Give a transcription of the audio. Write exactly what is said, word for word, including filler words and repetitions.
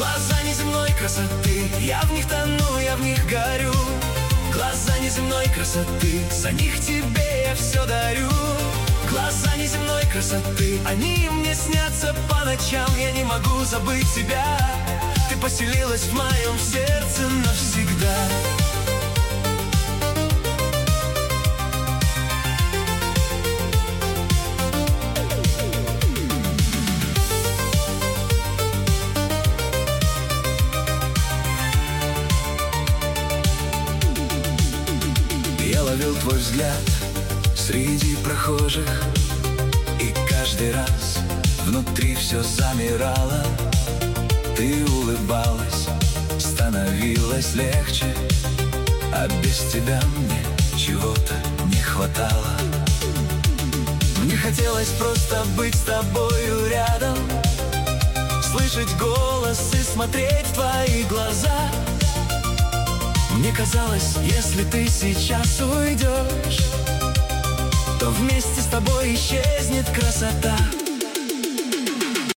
Глаза неземной красоты, я в них тону, я в них горю. Глаза неземной красоты, за них тебе я все дарю. Глаза неземной красоты, они мне снятся по ночам. Я не могу забыть тебя, ты поселилась в моем сердце навсегда. Я ловил твой взгляд среди прохожих, и каждый раз внутри все замирало. Ты улыбалась, становилось легче, а без тебя мне чего-то не хватало. Мне хотелось просто быть с тобою рядом, слышать голос и смотреть в твои глаза. Мне казалось, если ты сейчас уйдешь, то вместе с тобой исчезнет красота.